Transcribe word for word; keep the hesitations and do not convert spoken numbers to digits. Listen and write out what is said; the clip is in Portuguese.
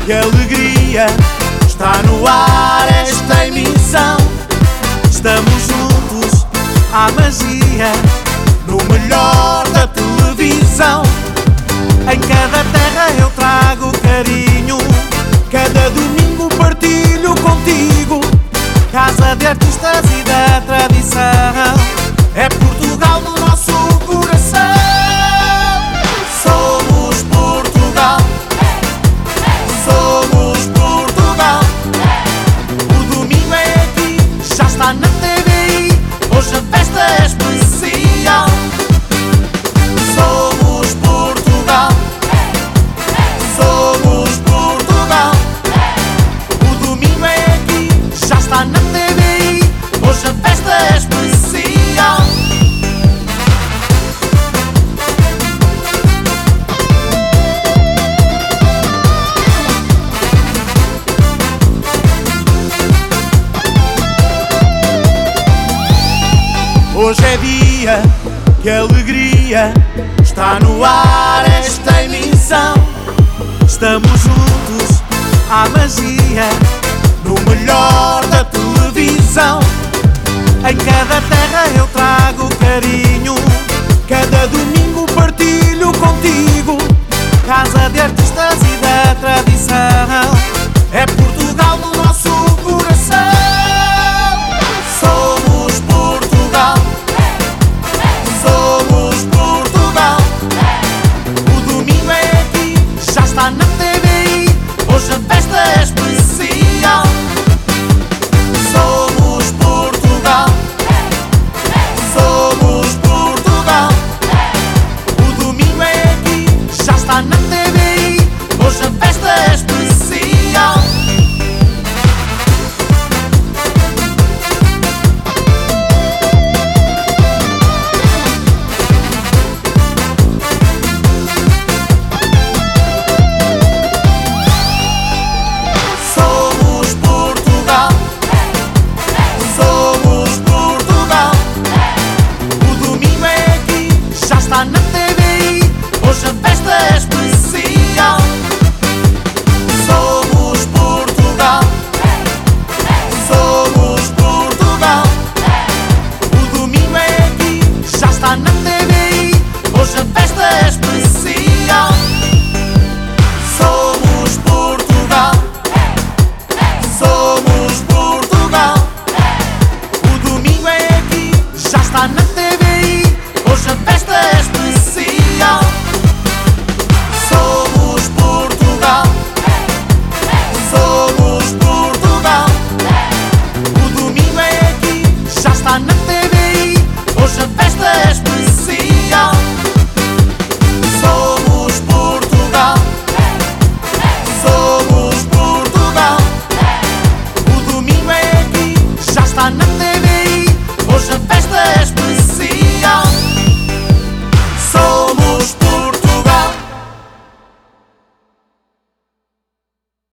que alegria, está no ar esta emissão. Estamos juntos à magia, no melhor da televisão. Em cada terra eu trago carinho, cada domingo partilho contigo. Casa de artistas e da tradição, é Portugal no nosso coração. Somos Portugal, somos Portugal. O domingo é aqui, já está na T V I, hoje a festa é especial. Somos Portugal, somos Portugal. O domingo é aqui, já está na T V I, hoje a festa é especial. Hoje é dia, que alegria, está no ar esta emissão. Estamos juntos à magia, no melhor da televisão. Em cada terra eu trago carinho, cada domingo partilho contigo. Casa de artistas e da tradição.